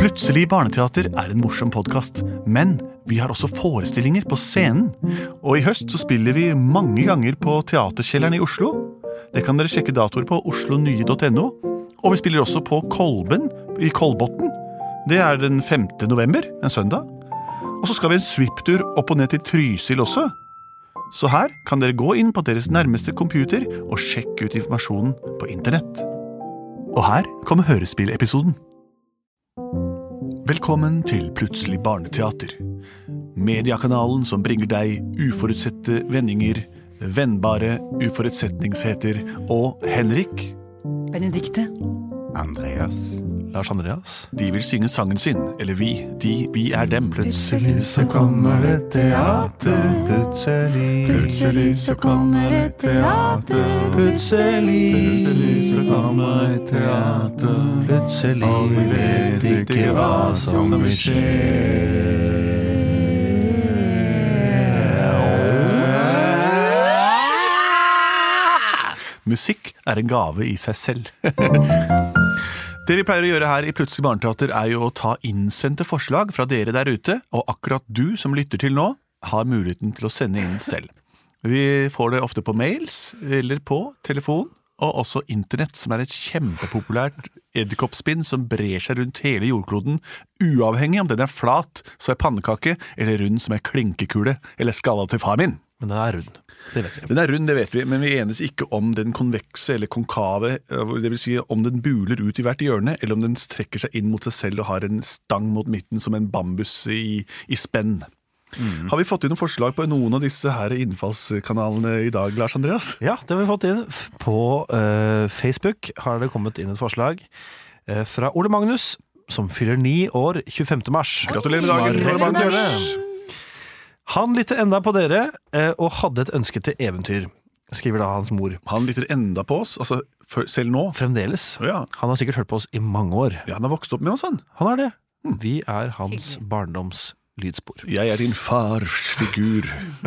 Plutselig barneteater en morsom podcast, men vi har også forestillinger på scenen. Og i høst så spiller vi mange ganger på Teaterkjelleren i Oslo. Det kan dere sjekke datoer på oslonye.no. Og vi spiller også på Kolben i Kolbotn. Det den 5. november, en søndag. Og så skal vi en swiptur opp og ned til Trysil også. Så her kan dere gå inn på deres nærmeste computer og sjekke ut informasjonen på internett. Og her kommer hørespillepisoden. Velkommen til Plutselig barneteater. Mediakanalen som bringer deg uforutsette vendinger, vennbare uforutsetningsheter og Henrik, Benedikte, Andreas, Lars Andreas. De vil synge sangen sin, eller vi dem. Plutselig så kommer et teater. Plutselig så kommer et teater. Plutselig så kommer et teater. Plutselig og vi vet ikke hva som vil skje. Musikk en gave i seg selv. Det vi pleier å gjøre her i Plutselig barneteater jo å ta innsendte forslag fra dere der ute, og akkurat du som lytter til nå har muligheten til å sende inn selv. Vi får det ofte på mails eller på telefon, og også internett som et kjempepopulært edderkoppspinn som brer seg rundt hele jordkloden, uavhengig om den flat, så pannekake, eller rund som klinkekule, eller skallet til far min. Men den rund, det vet vi. Den rund, det vet vi, men vi enes ikke om den konvekse eller konkave, det vil si om den buler ut i hvert hjørne, eller om den strekker seg inn mot seg selv og har en stang mot midten som en bambus i spenn. Har vi fått inn noen forslag på noen av disse her innfallskanalene i dag, Lars Andreas? Ja, det har vi fått inn. På Facebook har det kommet inn et forslag fra Ole Magnus, som fyller 9 år 25. mars. Gratulerer med dagen, Ole Magnus! Han lytter enda på dere, og hadde et ønske til eventyr, skriver da hans mor. Han lytter enda på oss, altså selv nå? Fremdeles. Ja. Han har sikkert hørt på oss i mange år. Ja, han har vokst opp med oss, han. Han det. Vi hans barndoms lydspor. Jeg din fars figur.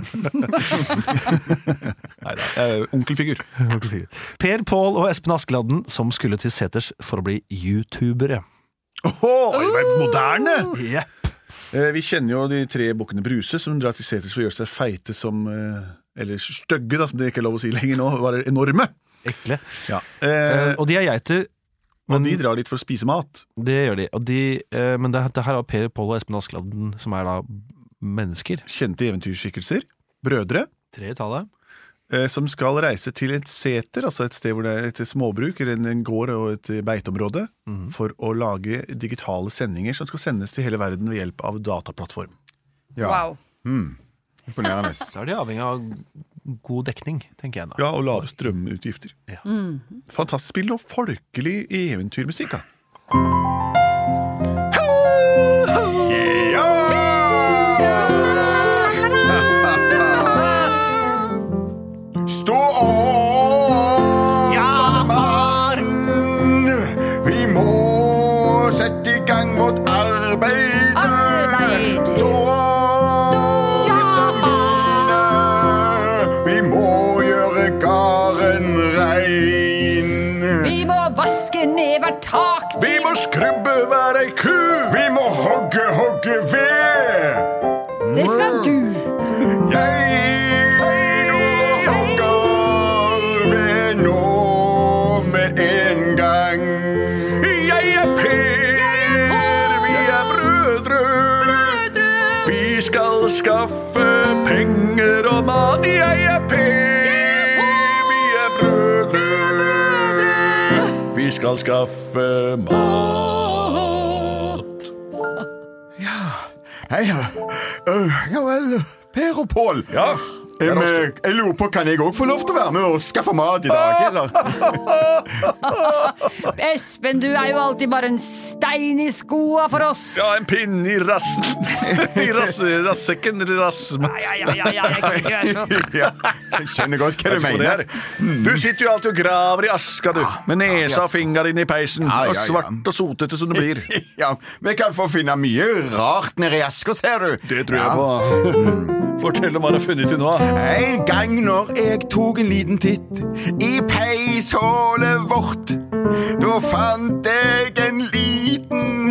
Neida, onkelfigur. Per, Paul og Espen Askeladden som skulle til Seters for å bli YouTubere. Det var moderne! Jepp. Vi kjenner jo de 3 bukkene Bruse som drar til Seters for å gjøre seg feite som, eller støgge da, som det ikke lov å si lenger nå, var enorme. Ekle. Ja. Og de geiter. Og de drar dit for å spise mat. Det gjør de. Og men det her Per, Paul og Espen Askeladden som da mennesker. Kjente eventyrskikkelser, brødre. 3 i tallet. Som skal reise til et seter, altså et sted hvor det et småbruk, eller en gård og et beiteområde, for å lage digitale sendinger som skal sendes til hele verden ved hjelp av dataplattform. Ja. Wow. Imponerende. Da de avhengig av god dekning, tenker jeg da. Ja, og lave strømutgifter. Ja. Fantastisk spill og folkelig eventyrmusikk, da. Stå opp! Ja, far! Vi må sette i gang vårt arbeid. Stå opp, gutter mine. Vi må gjøre garen rein. Vi må vaske ned hvert tak. Vi må skrubbe hver ei ku. Vi må hogge ved. Det skal du. Skaffe penger og mat. Jeg Per, vi brødre. Vi skal skaffe mat. Ja, hei. Ja vel, Per og Paul. Ja. Jeg lurer på, kan jeg også få lov til å være med og skaffe mat i dag, eller? Espen, du jo alltid bare en stein i skoa for oss. Ja, en pinne i rassen. I rassekken, eller rassen. Ja, Jeg skjønner godt hva du mener. Du sitter jo alltid og graver i aska, du. Med nesa og fingeren inn i peisen. Og svart og sotete som det blir. Ja, vi kan få finne mye rart nede i aska, ser du. Det tror jeg på. Fortell om hva du har funnet til nå. En gang når jeg tok en liten titt i peishålet vårt, da fant jeg en liten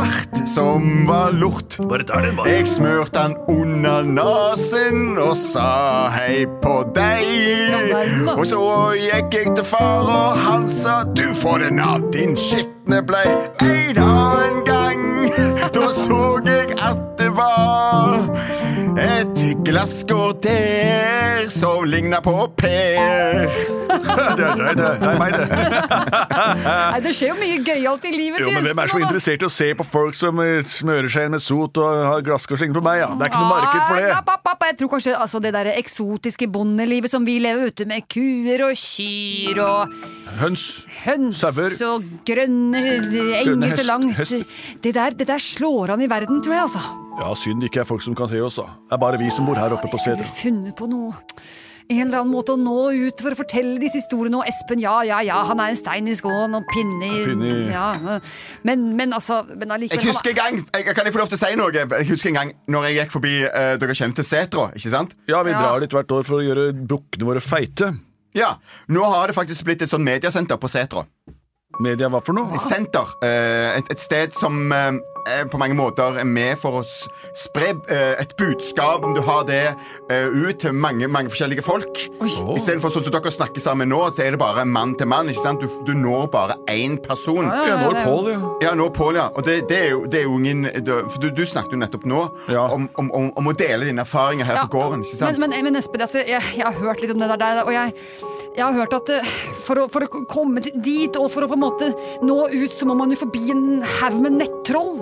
svart som var lort. Bare der den var. Jeg smørte han under nasen og sa hei på deg. Og så gikk jeg til far, og han sa du får den av din skittne blei. En annen gang, da så jeg at det var et glasskår der som lignet på Per. Det er meg det. Nei, det skjer jo mye gøyalt i livet. Jo, men hvem så interessert i å se på folk som smører seg med sot og har glasskår slinger på meg, ja? Det ikke noe marked for det. Jeg tror kanskje altså, det der eksotiske bondelivet som vi lever ute med kuer og kyr og Høns, sauer. og grønne enger så langt. hest. Det der slår an i verden, tror jeg, altså. Ja, synd det ikke er folk som kan se oss, da. Det bare vi som bor her oppe på Jeg skulle setet. funnet på noe. En eller annen måte å nå ut for å fortelle disse historiene. Og Espen, ja, han er en stein i skåen og pinne ja. Men allikevel Jeg husker en gang, kan jeg få lov til å si noe? Jeg husker en gang når jeg gikk forbi, dere kjenner til Setra, ikke sant? Ja, vi drar dit hvert år for å gjøre bukkene våre feite. Ja, nå har det faktisk blitt et sånn mediasenter på Setra. Media, hva for noe? Et senter, et sted som på mange måter er med for å spre et budskap, om du har det, ut til mange forskjellige folk. I stedet for sånn som dere snakker sammen nå, så er det bare mann til mann, ikke sant? Du når bare én person. Ja, nå er Pål, ja. Ja, nå Pål, ja. Og det er jo ingen... For du snakket jo nettopp nå om å dele dine erfaringer her på gården, ikke sant? Men Espen, altså, jeg har hørt litt om det der, og jeg har hørt at for å komme dit, og for å på en måte nå ut, så må man jo forbi en haug med nettroll.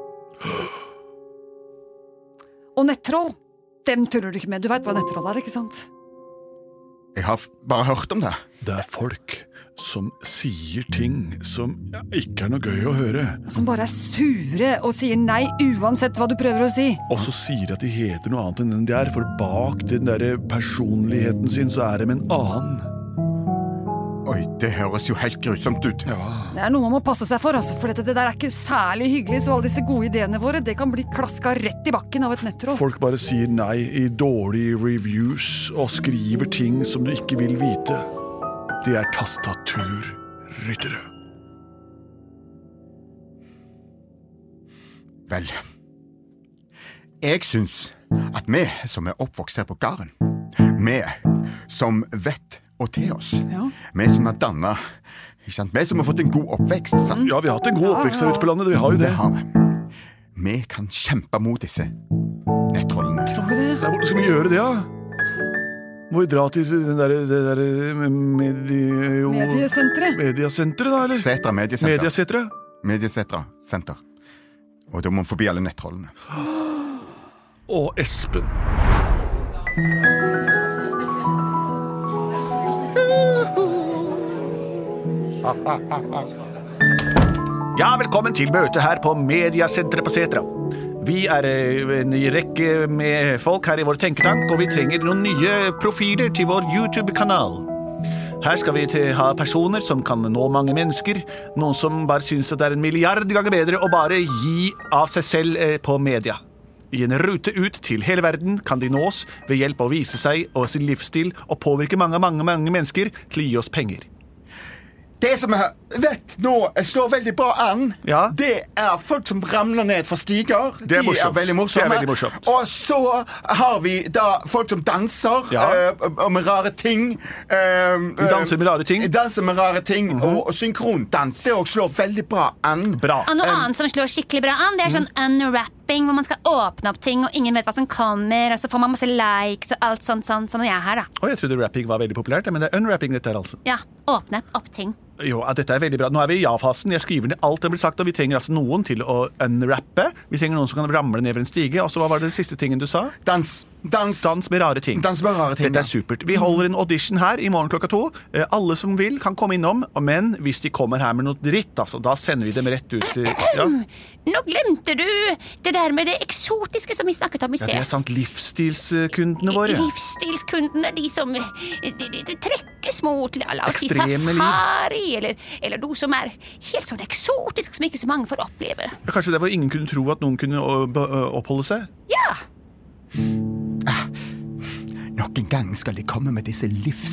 Og nettroll, dem tuller du ikke med. Du vet hva nettroll er, ikke sant? Jeg har bare hørt om det. Det er folk som sier ting som ikke er noe gøy å høre. Som bare er sure og sier nei uansett hva du prøver å si. Og så sier de at de heter noe annet enn de er, for bak den der personligheten sin så er de en annen. Oi, det høres jo helt grusomt ut. Ja. Det er noe man må passe seg for, altså, for det der er ikke særlig hyggelig, så alle disse gode ideene våre, det kan bli klaska rett i bakken av et nettroll. Folk bare sier nei i dårlige reviews og skriver ting som du ikke vil vite. Det er tastaturryttere. Vel, jeg synes at vi som er oppvokst her på gården, vi som vet og til oss, vi som er dannet, ikke sant? Vi som har fått en god oppvekst, sant? Ja, vi har hatt en god oppvekst her ute på landet, vi har jo det. Det har vi. Vi kan kjempe mot disse nettrollene. Tror du det? Nei, hvordan skal vi gjøre det, da? Må vi dra til det der Mediesenteret? Mediasenteret, da, eller? Setra mediesenter. Mediasenteret? Mediesetra senter. Og da må vi forbi alle nettrollene. Og Espen. Ja, velkommen til møte her på Mediasenteret på Setra. Vi er en rekke med folk her i vår tenketank, og vi trenger noen nye profiler til vår YouTube-kanal. Her skal vi ha personer som kan nå mange mennesker, noen som bare synes at det er 1 milliard ganger bedre å bare gi av seg selv på media. I en rute ut til hele verden kan de nås ved hjelp av å vise seg og sin livsstil og påvirke mange mennesker til å gi oss penger. Det som jeg vet nå slår veldig bra an, Ja. det er folk som ramler ned fra stiger. Det er morsomt. De er veldig morsomme. Det er veldig morsomt. Og så har vi da folk som danser og med rare ting. De danser med rare ting. Danser med rare ting, og synkrondans. Det også slår veldig bra an. Bra. Og noe annet som slår skikkelig bra an, det er sånn unwrapping, hvor man skal åpne opp ting, og ingen vet hva som kommer, og så får man masse likes og alt sånt som jeg er her, da. Og jeg trodde rapping var veldig populært, men det er unwrapping dette her altså. Ja, åpne opp ting. Jo, dette er veldig bra. Nå er vi i ja-fasen. Jeg skriver ned alt det blir sagt, og vi trenger altså noen til å unwrappe. Vi trenger noen som kan ramle ned over en stige. Og så hva var det siste tingen du sa? Dans med rare ting. Dans med rare ting. Dette er supert. Vi holder en audition her i morgen 2:00. Alle som vil kan komme innom, men hvis de kommer her med noe dritt, altså, da sender vi dem rett ut. Ja. Nå glemte du det der med det eksotiske som vi snakket om i Ja, sted. det er sant. Livsstilskundene våre. Livsstilskundene, de som de trekkes mot, la oss si Ekstreme liv. safari, eller noe som er helt sånn eksotisk som ikke så mange får oppleve. Ja, kanskje det var ingen kunne tro at noen kunne oppholde seg? Ja. Nok en gang skal de komme med disse livsstilene.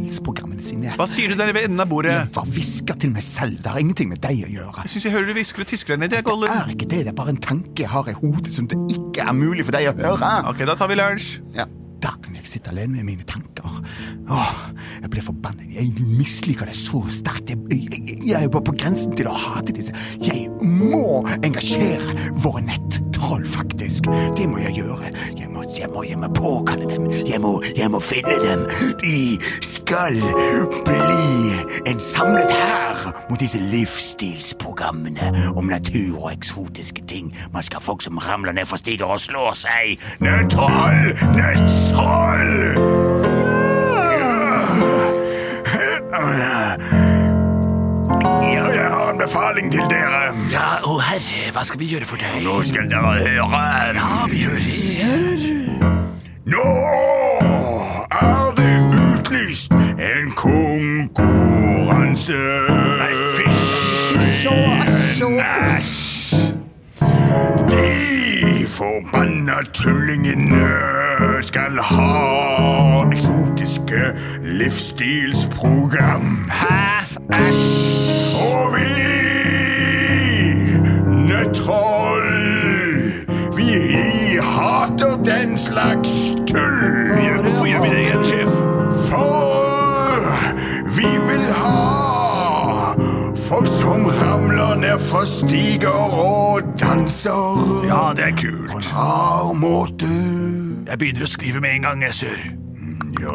livsstilsprogrammene sine. Hva sier du der ved enden av bordet? Jeg bare hvisker til meg selv, det har ingenting med deg å gjøre. Jeg synes jeg hører du hvisker og tisker deg ned, jeg, Gollum. Det ikke det, det bare en tanke jeg har i hodet som det ikke er mulig for deg å høre. Ok, da tar vi lunsj. Ja, da kan jeg sitte alene med mine tanker. Jeg blir forbannet. Jeg misliker det så sterkt. Jeg er bare på grensen til å hate disse. Jeg må engasjere våre nettroll, faktisk. Det må jeg gjøre. Jeg må påkalle dem. Jeg må finne dem. De skal bli en samlet hær mot disse livsstilsprogrammene om natur og eksotiske ting. Man skal ha folk som ramler ned for stiger og slår seg. Nettroll! Nettroll! Jeg har en befaling til dere. Ja, å herre, hva skal vi gjøre for deg? Nå skal dere høre. Ja, vi hører. Nå er det utlyst en konkurranse. Nei, Æsj. De forbanna tullingene skal ha eksotiske livsstilsprogram. Og vi nettroll, vi hater den slags tull. Hvorfor gjør vi det igjen, sjef? For vi vil ha folk som ramler ned fra stiger og danser. Ja, det er kult. På en rar måte. Jeg begynner å skrive med en gang, jeg, sør. Ja,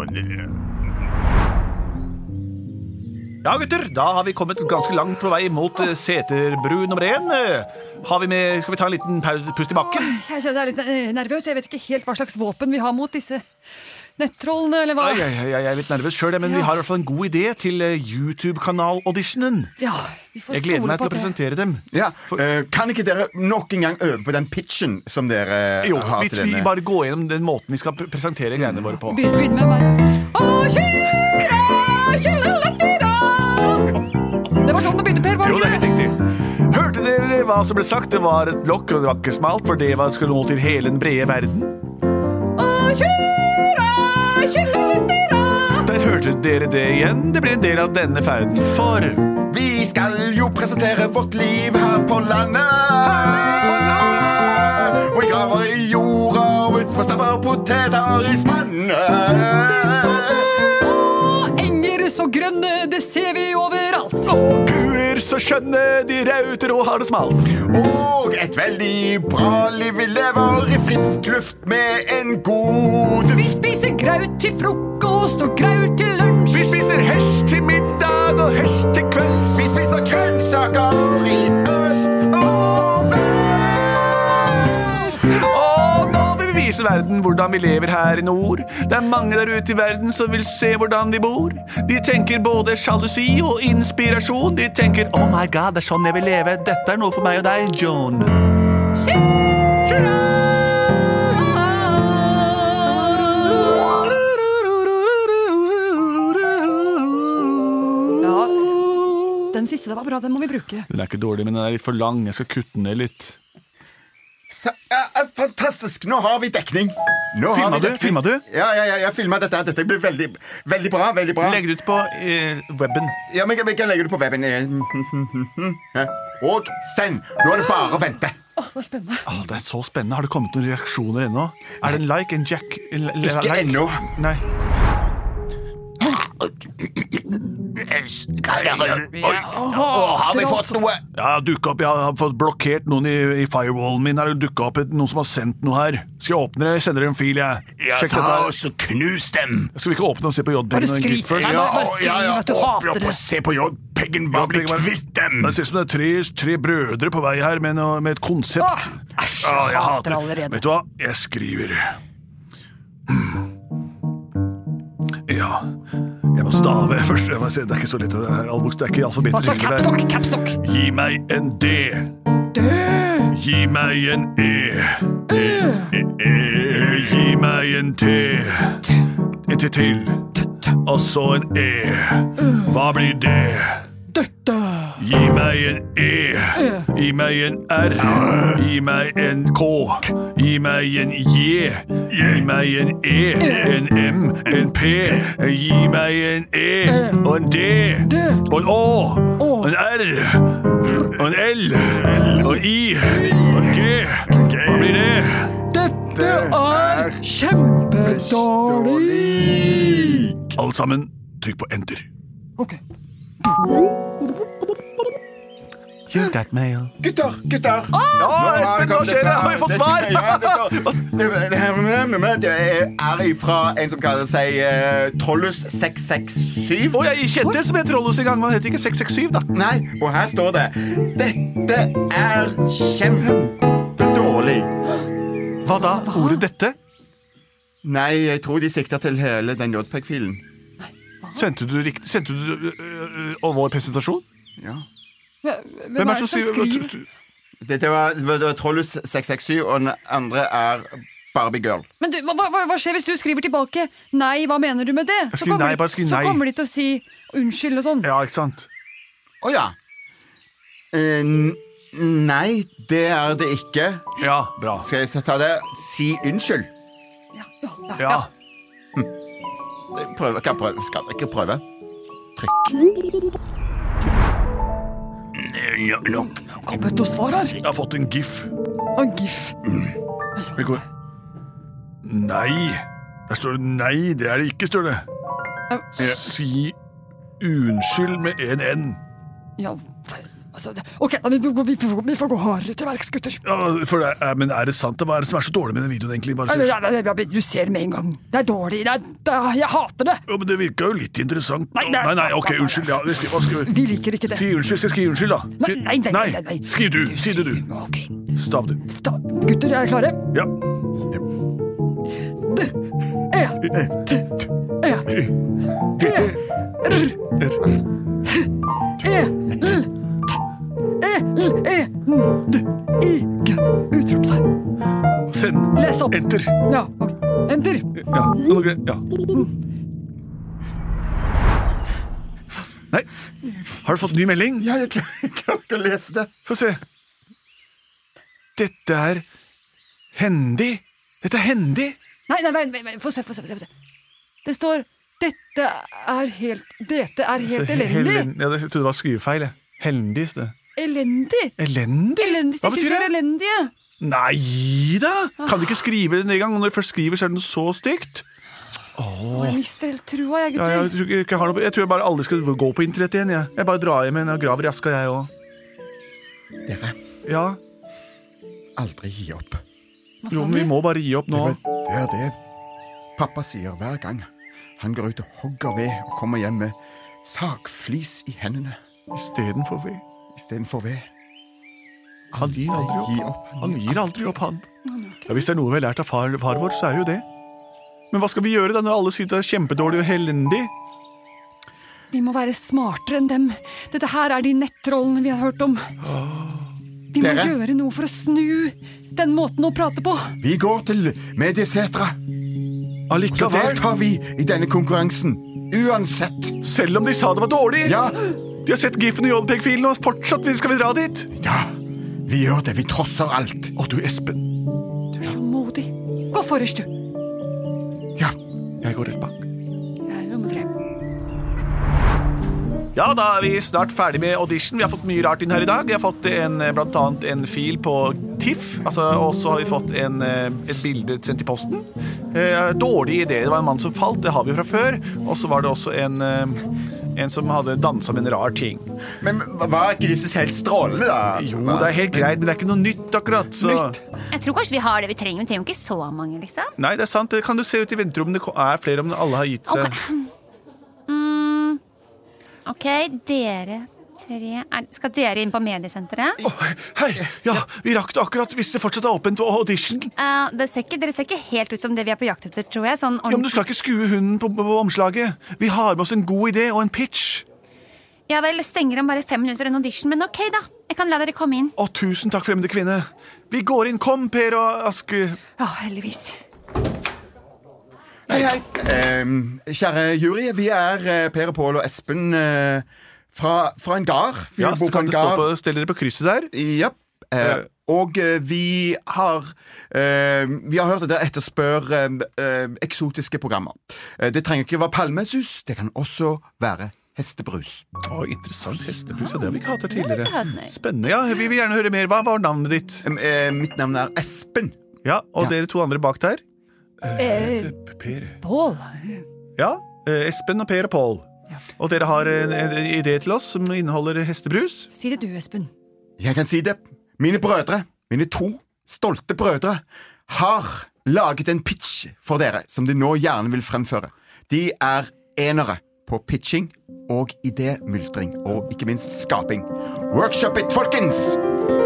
Ja, gutter, da har vi kommet ganske langt på vei mot Seterbru nummer 1. Skal vi ta en liten pust i bakken? Jeg kjenner jeg er litt nervøs. Jeg vet ikke helt hva slags våpen vi har mot disse nettrollene, eller hva? Jeg er litt nervøs selv, men vi har i hvert fall en god idé til YouTube-kanal-auditionen. Ja, vi får Jeg gleder stole meg til på å presentere dem. Ja, kan ikke dere nok en gang øve på den pitchen som dere Jo, har til vi denne? bare gå gjennom den måten vi skal presentere greiene våre på. Begynn med meg. Det var sånn det begynte, Per, var Jo, det det er ikke? helt riktig. Hørte dere hva som ble sagt? Det var et lokk, og det var ikke smalt, for det skal nå til hele den brede verden. Der hørte dere det igjen. Det blir en del av denne ferden, for Vi skal jo presentere vårt liv her på landet. Og vi graver i jorda og ut på stabber poteter i spannet. Enger så grønne, det ser vi overalt. Og kuer så skjønne, de rauter og har det smalt. Og et veldig bra liv vi lever i frisk luft med en god Vi spiser graut til frokost og graut til lunsj. Vi spiser hesj til middag og hesj til kvelds. Vi spiser grønnsaker i øst og vest. Og nå vil vi vise verden hvordan vi lever her i nord. Det er mange der ute i verden som vil se hvordan vi bor. De tenker både sjalusi og inspirasjon. De tenker, oh my god, det er sånn jeg vil leve. Dette er noe for meg og deg, John. Ja, den siste det var bra, den må vi bruke. Den er ikke dårlig, men den er litt for lang. Jeg skal kutte den ned litt. Så, fantastisk, nå har vi dekning. Filmet du? Ja, jeg filmet dette. Dette blir veldig, veldig bra, veldig bra. Legg det ut på webben. Ja, men vi kan legge det på webben. Og send. Nå er det bare å vente. Det er spennende. Det er så spennende. Har det kommet noen reaksjoner ennå? Er det en like, en jack? Ikke ennå. Nei. Har vi fått noe? Ja, dukket opp. Jeg har fått blokkert noen i firewallen min. Har det dukket opp noen som har sendt noe her? Skal jeg åpne det? Jeg sender dere en fil, jeg. Ja, Sjekk ta dette her. oss og knus dem. Skal vi ikke åpne og se på J-pengen? Bare skriv. Bare skriv at du hater det. Se på J-pengen, bare bli kvitt dem. Det ser ut som det er tre brødre på vei her med et konsept. Æsj, Jeg hater hater. allerede. Vet du hva? Jeg skriver. Ja, jeg må stave først. Jeg må se, det er ikke så lett. Det er ikke alfabetet lenger. Capstock. Gi meg en D. Gi meg en E. Gi meg en T. En T til. Og så en E. Hva blir det? Gi meg en E. Gi meg en R. Gi meg en K. Gi meg en J. Gi meg en E. En M. En P. Gi meg en E. Og en D. Og en Å. Og en R. Og en L. Og en I. Og en G. Hva blir det? Dette kjempedårlig. Alle sammen, trykk på enter. Ok. You got mail. Gutter! Espen, hva skjer det? Har vi fått svar? Det er fra en som kaller seg Trollus 667. Jeg kjente det som het Trollus i gang, men han heter ikke 667 da. Nei, og her står det: dette er kjempedårlig. Hva da? Ordet dette? Nei, jeg tror de sikter til hele den JPEG-filen. Sendte du vår presentasjon? Ja. Hvem er det som skriver? Det var Trollus 667, og den andre er Barbie Girl. Men du, hva skjer hvis du skriver tilbake? Nei, hva mener du med det? Så kommer de til å si unnskyld og sånn. Ja, ikke sant? Åja. Nei, det er det ikke. Ja, bra. Skal jeg ta det? Si unnskyld. Ja. Prøve, kan jeg prøve? Skal jeg ikke prøve? Trykk. Nok. Kommet noe svar her? Jeg har fått en gif. En gif. Vi går. Nei. Der står det nei, det er det ikke, står det. Si unnskyld med en N. Ja, altså, ok, vi får gå hardere til verks, gutter. Ja, men er det sant? Hva er det som er så dårlig med den videoen egentlig? Du ser med en gang. Det er dårlig. Jeg hater det. Ja, men det virker jo litt interessant. Nei, ok, unnskyld. Ja, vi liker ikke det. Si unnskyld, skal jeg skrive unnskyld da? Nei. Skriv du, si det du. Ok. Stav du. Gutter, er dere klare? Ja. Utropstegn. Send. Les opp. Enter. Ja, ok. Enter. Ja. Nei. Har du fått ny melding? Ja, jeg klarer ikke å lese det. Få se. Dette er hendig. Dette er hendig. Nei, få se. Det står dette er helt elendig. Ja, jeg trodde det var skrivefeil. Heldig, det. Elendig? Elendig? Hva betyr det? Elendige. Nei da! Kan du ikke skrive det en gang? Og når du først skriver, så er det noe så stygt. Jeg mister helt trua, jeg, gutter. Jeg tror jeg bare aldri skal gå på internett igjen. Jeg bare drar hjem og graver i aska, jeg også. Dere. Ja? Aldri gi opp. Jo, men vi må bare gi opp nå. Det er det pappa sier hver gang. Han går ut og hogger ved og kommer hjem med sagflis i hendene. Istedenfor ved. Han gir aldri opp. Han gir aldri opp, han. Ja, hvis det er noe vi har lært av far vår, så er det jo det. Men hva skal vi gjøre da når alle sier det er kjempedårlig og elendig? Vi må være smartere enn dem. Dette her er de nettrollene vi har hørt om. Vi må gjøre noe for å snu den måten å prate på. Vi går til Mediesetra. Så deltar vi i denne konkurransen. Uansett. Selv om de sa det var dårlig? Ja. De har sett giffen i JPEG-filen, og fortsatt skal vi dra dit? Ja, vi gjør det. Vi trosser alt. Å, du Espen. Du er så modig. Gå forrest, du. Ja. Jeg går rett bak. Jeg er nummer 3. Ja, da er vi snart ferdig med audition. Vi har fått mye rart inn her i dag. Vi har fått blant annet en fil på TIFF, og så har vi fått et bilde sendt i posten. Dårlig idé. Det var en mann som falt, det har vi jo fra før. Og så var det også en som hadde danset med en rar ting. Men var ikke disse helt strålende da? Jo, det er helt greit, men det er ikke noe nytt akkurat. Så... Jeg tror kanskje vi har det vi trenger. Vi trenger ikke så mange, liksom. Nei, det er sant. Det kan du se ut i venterommet. Det er flere om alle har gitt seg. Ok, dere 3. Skal dere inn på mediesenteret? Hei, ja, vi rakk det akkurat hvis det fortsatt er åpent på audition. Dere ser ikke helt ut som det vi er på jakt etter, tror jeg. Sånn ja, men du skal ikke skue hunden på omslaget. Vi har med oss en god idé og en pitch. Ja vel, stenger om bare 5 minutter en audition, men ok da. Jeg kan la dere komme inn. Å, tusen takk, fremmede kvinne. Vi går inn. Kom, Per og Aske. Ja, heldigvis. Hei. Kjære jury, vi er Per og Pål og Espen fra en gard. Ja, så kan det stelle dere på krysset der. Ja. Og vi har hørt at dere etterspør eksotiske programmer. Det trenger ikke være palmesus, det kan også være hestebrus. Interessant, hestebrus, det har vi ikke hatt her tidligere. Spennende, ja, vi vil gjerne høre mer. Hva var navnet ditt? Mitt navn er Espen. Ja, og dere to andre bak der? Per. Pål. Ja, Espen og Per og Pål. Ja. Og dere har en idé til oss som inneholder hestebrus? Si det du, Espen. Jeg kan si det. Mine brødre, mine 2 stolte brødre, har laget en pitch for dere som de nå gjerne vil fremføre. De er enere på pitching og idémyldring, og ikke minst skaping. Workshop it, folkens!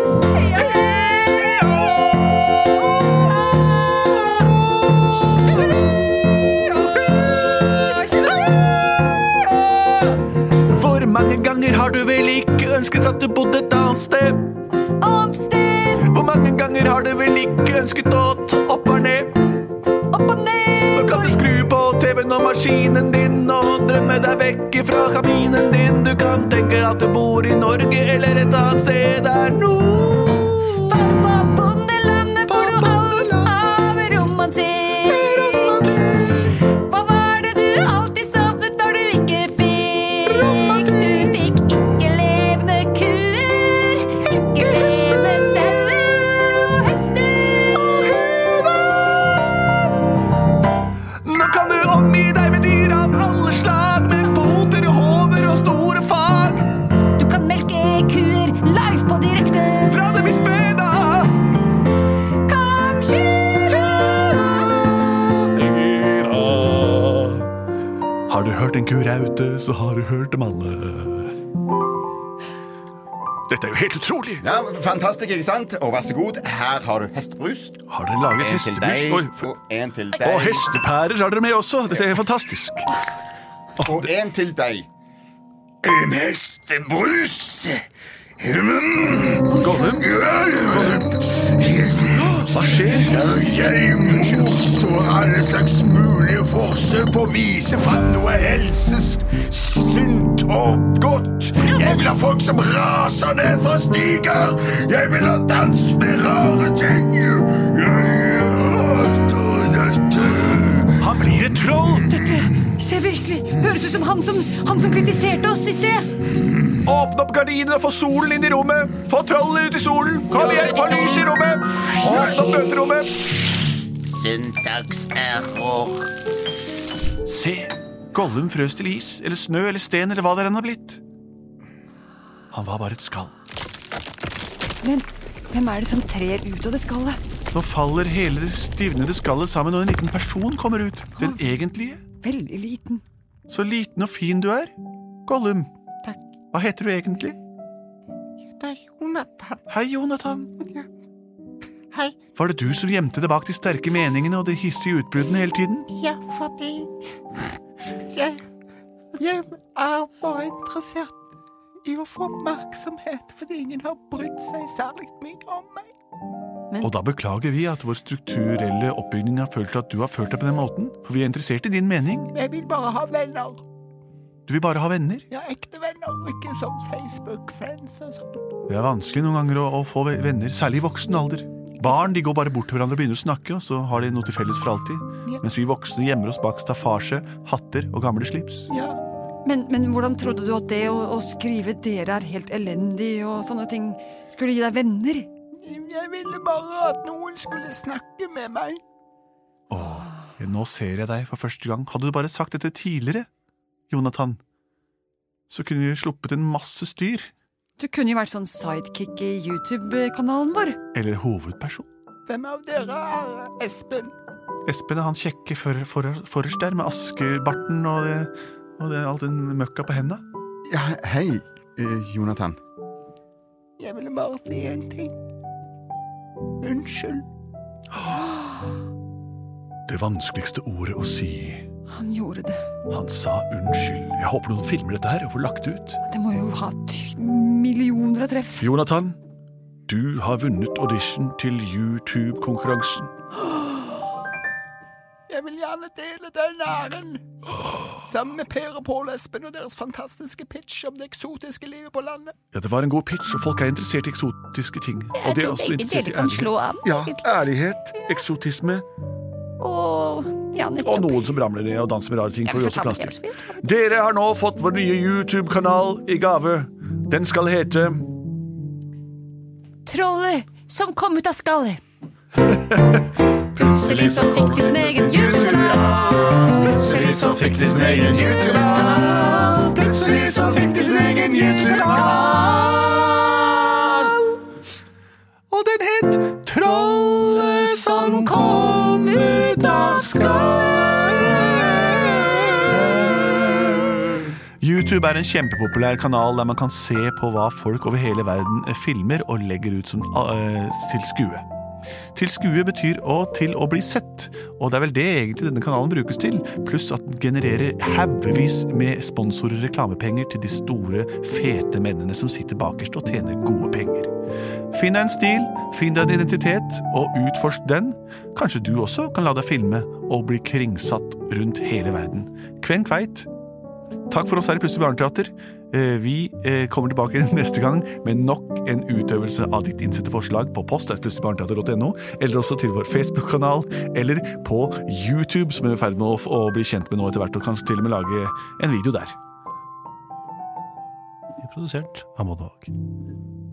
Hvor mange ganger har du vel ikke ønsket at du bodde et annet sted? Hvor mange ganger har du vel ikke ønsket å ta opp og ned? Nå kan du skru på TV-en og maskinen din og drømme deg vekk fra kaminen din. Du kan tenke at du bor i Norge eller et annet sted der nå. For på bondelandet får du alt av romantikk. Hva var det du alltid savnet da du ikke fikk? Du fikk ikke levende kuer, ikke levende sauer og hester og huver. Nå kan du omgi deg med dyr av alle slag, med poter og hover og store fag. Du kan melke kuer live på direkte Fra dem i spena. Kom, Shira! Har du hørt en kuraute, så har du hørt dem alle. Dette er jo helt utrolig. Ja, fantastisk, ikke sant? Og vær så god, her har du hestebrus. Har dere laget En til hestebrus? deg, og en til deg. Og hestepærer har dere med også. Dette er fantastisk. Og en til deg. En hestebrus. Gollum? Hva skjer? Jeg motstår alle slags mulige forsøk på å vise fram noe helsest, sunt og godt. Jeg vil ha folk som raser ned fra stiger. Jeg vil ha dans med rare ting. Han blir et troll. Dette ser virkelig høres ut som han som kritiserte oss i sted. Åpne opp gardinene og få solen inn i rommet. Få trollet ut i solen. Kom igjen, få lys i rommet. Åpne opp møterommet. Syntagsterror. Se, Gollum frøs til is, eller snø, eller sten, eller hva det enn har blitt. Han var bare et skall. Men hvem er det som trer ut av det skallet? Nå faller hele det stivnede skallet sammen, og en liten person kommer ut. Den egentlige. Veldig liten. Så liten og fin du er, Gollum. Takk. Hva heter du egentlig? Det er Jonathan. Hei, Jonathan. Ja. Hei. Var det du som gjemte deg bak de sterke meningene og de hissige utbruddene hele tiden? Ja, fordi jeg er bare interessert i å få oppmerksomhet, fordi ingen har brydd seg særlig mye om meg. Og da beklager vi at vår strukturelle oppbygning har følt at du har følt deg på den måten, for vi er interessert i din mening. Jeg vil bare ha venner. Du vil bare ha venner? Ja, ekte venner, ikke sånn Facebook-friends og sånt. Det er vanskelig noen ganger å få venner, særlig i voksen alder. Barn de går bare bort til hverandre og begynner å snakke, og så har de noe til felles for alltid. Ja. Mens vi voksne gjemmer oss bak staffasje, hatter og gamle slips. Ja. Men hvordan trodde du at det å skrive dere er helt elendig og sånne ting skulle gi deg venner? Jeg ville bare at noen skulle snakke med meg. Nå ser jeg deg for første gang. Hadde du bare sagt dette tidligere, Jonathan, så kunne vi sluppet en masse styr. Du kunne jo vært sånn sidekick i YouTube-kanalen vår. Eller hovedperson. Hvem av dere er Espen? Espen er han kjekke forrest der, med askebarten og all den møkka på hendene. Ja, hei, Jonathan. Jeg ville bare si en ting. Unnskyld. Det vanskeligste ordet å si. Han gjorde det. Han sa unnskyld. Jeg håper noen filmer dette her og får lagt ut. Det må jo ha millioner av treff. Jonathan, du har vunnet audition til YouTube-konkurransen. Jeg vil gjerne dele den æren. Sammen med Per og Pål Espen og deres fantastiske pitch om det eksotiske livet på landet. Ja, det var en god pitch, og folk interessert i eksotiske ting. Og de tror også begge interessert i deler kan slå an. Ja, ærlighet, eksotisme, Og og noen som ramler ned og danser med rare ting får vi også plass til. Dere har nå fått vår nye YouTube-kanal i gave. Den skal hete Trollet som kom ut av skallet. Plutselig så fikk de sin egen YouTube-kanal. Plutselig så fikk de sin egen YouTube-kanal. Plutselig så fikk de sin egen YouTube-kanal. Og den het Trollet som kom ut av skallet. YouTube er en kjempepopulær kanal der man kan se på hva folk over hele verden filmer og legger ut som, til skue. Til skue betyr til å bli sett, og det er vel det egentlig denne kanalen brukes til, pluss at den genererer haugevis med sponsorer og reklamepenger til de store, fete mennene som sitter bakerst og tjener gode penger. Finn deg en stil, finn deg en identitet, og utforsk den. Kanskje du også kan la deg filme og bli kringsatt rundt hele verden. Kven kveit. Takk for oss her i Plutselig Barneteater. Vi kommer tilbake neste gang med nok en utøvelse av ditt innsette forslag på post@plutseligbarneteater.no, eller også til vår Facebook-kanal, eller på YouTube, som er i ferd med å bli kjent med nå etter hvert, og kanskje til og med lage en video der. Produsert av Maud Haag.